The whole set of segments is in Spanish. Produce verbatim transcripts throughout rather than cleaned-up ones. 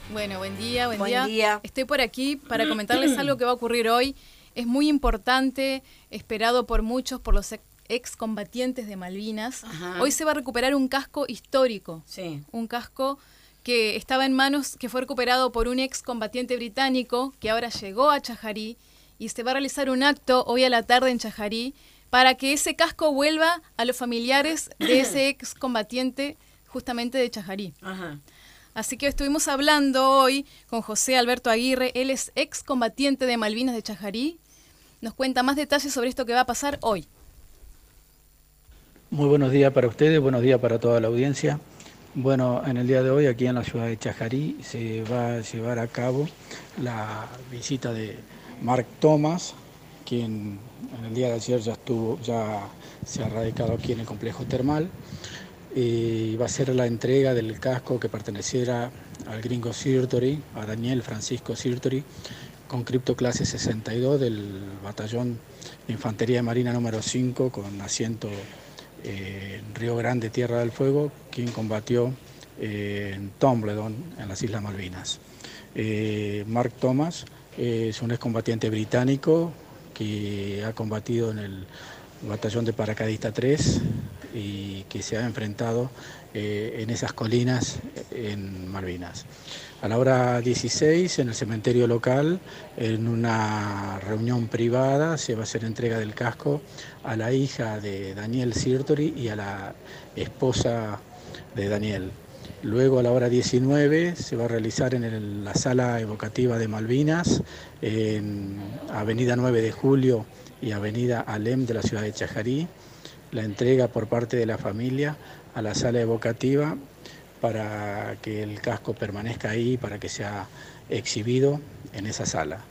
Bueno, buen día, buen, Buen día. día. Estoy por aquí para comentarles algo que va a ocurrir hoy. Es muy importante, esperado por muchos, por los excombatientes de Malvinas. Ajá. Hoy se va a recuperar un casco histórico. Sí. Un casco que estaba en manos, que fue recuperado por un excombatiente británico que ahora llegó a Chajarí, y se va a realizar un acto hoy a la tarde en Chajarí para que ese casco vuelva a los familiares de ese excombatiente justamente de Chajarí. Ajá. Así que estuvimos hablando hoy con José Alberto Aguirre, él es excombatiente de Malvinas de Chajarí. Nos cuenta más detalles sobre esto que va a pasar hoy. Muy buenos días para ustedes, buenos días para toda la audiencia. Bueno, en el día de hoy aquí en la ciudad de Chajarí se va a llevar a cabo la visita de Mark Thomas, quien en el día de ayer ya estuvo, ya se ha radicado aquí en el complejo termal. Y va a ser la entrega del casco que perteneciera al gringo Sirtori, a Daniel Francisco Sirtori, conscripto clase sesenta y dos del batallón de Infantería de Marina número cinco, con asiento eh, en Río Grande, Tierra del Fuego, quien combatió eh, en Tumbledon, en las Islas Malvinas. Eh, Mark Thomas eh, es un excombatiente británico que ha combatido en el batallón de paracaidista tres y que se ha enfrentado eh, en esas colinas en Malvinas. A la hora dieciséis, en el cementerio local, en una reunión privada, se va a hacer entrega del casco a la hija de Daniel Sirtori y a la esposa de Daniel. Luego, a la hora diecinueve, se va a realizar en el, la sala evocativa de Malvinas, en Avenida nueve de Julio y Avenida Alem de la ciudad de Chajarí, la entrega por parte de la familia a la sala evocativa para que el casco permanezca ahí, para que sea exhibido en esa sala.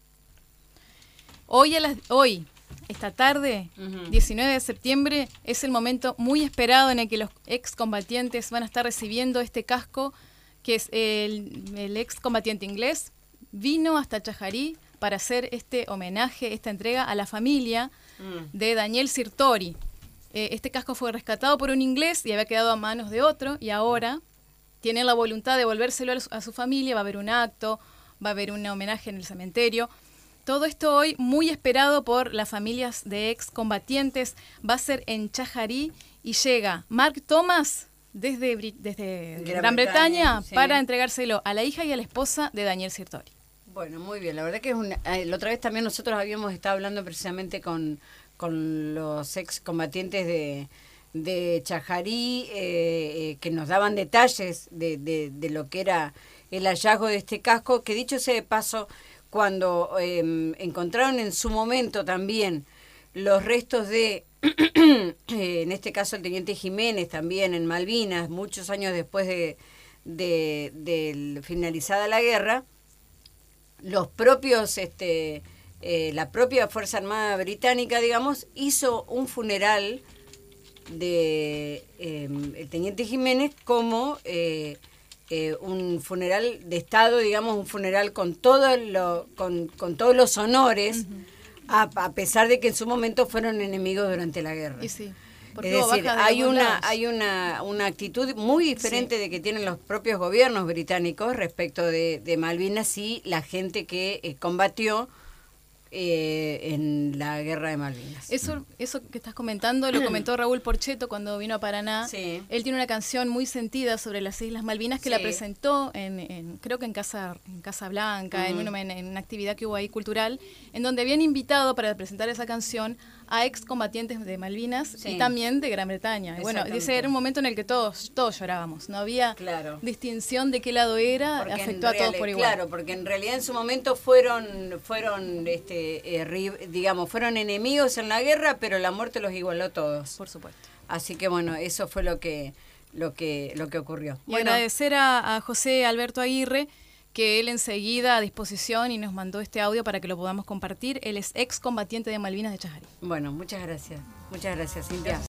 Hoy, a las, hoy esta tarde, uh-huh. diecinueve de septiembre, es el momento muy esperado en el que los excombatientes van a estar recibiendo este casco, que es el, el excombatiente inglés, vino hasta Chajarí para hacer este homenaje, esta entrega a la familia mm. de Daniel Sirtori. Eh, este casco fue rescatado por un inglés y había quedado a manos de otro, y ahora tienen la voluntad de devolvérselo a, a su familia. Va a haber un acto, va a haber un homenaje en el cementerio. Todo esto hoy muy esperado por las familias de excombatientes. Va a ser en Chajarí y llega Mark Thomas desde, desde Gran, Gran Bretaña, Bretaña sí. para entregárselo a la hija y a la esposa de Daniel Sirtori. Bueno, muy bien. La verdad que es una, eh, la otra vez también nosotros habíamos estado hablando precisamente con, con los excombatientes de, de Chajarí, eh, eh, que nos daban detalles de, de, de lo que era el hallazgo de este casco, que dicho sea de paso, cuando eh, encontraron en su momento también los restos de, eh, en este caso el teniente Jiménez también en Malvinas, muchos años después de, de, de finalizada la guerra, los propios, este, eh, la propia Fuerza Armada Británica, digamos, hizo un funeral de eh, el teniente Jiménez como eh, eh, un funeral de Estado, digamos, un funeral con todo lo, con, con todos los honores, uh-huh. a, a pesar de que en su momento fueron enemigos durante la guerra. Y sí. Es decir, hay una hay una, una actitud muy diferente sí. de que tienen los propios gobiernos británicos respecto de, de Malvinas y la gente que eh, combatió eh, en la guerra de Malvinas. Eso eso que estás comentando lo comentó Raúl Porcheto cuando vino a Paraná. Sí. Él tiene una canción muy sentida sobre las Islas Malvinas que sí. la presentó en, en creo que en Casa en Casa Blanca, uh-huh. en, en, en una actividad que hubo ahí cultural, en donde habían invitado para presentar esa canción a excombatientes de Malvinas sí. y también de Gran Bretaña. Bueno, dice, era un momento en el que todos todos llorábamos, no había claro. distinción de qué lado era, porque afectó a todos real, por igual. Claro, porque en realidad en su momento fueron, fueron este, eh, digamos, fueron enemigos en la guerra, pero la muerte los igualó a todos. Por supuesto. Así que bueno, eso fue lo que, lo que, lo que ocurrió. Y bueno, agradecer a, a José Alberto Aguirre, que él enseguida a disposición y nos mandó este audio para que lo podamos compartir. Él es excombatiente de Malvinas de Chajarí. Bueno, muchas gracias. Muchas gracias, Cintia.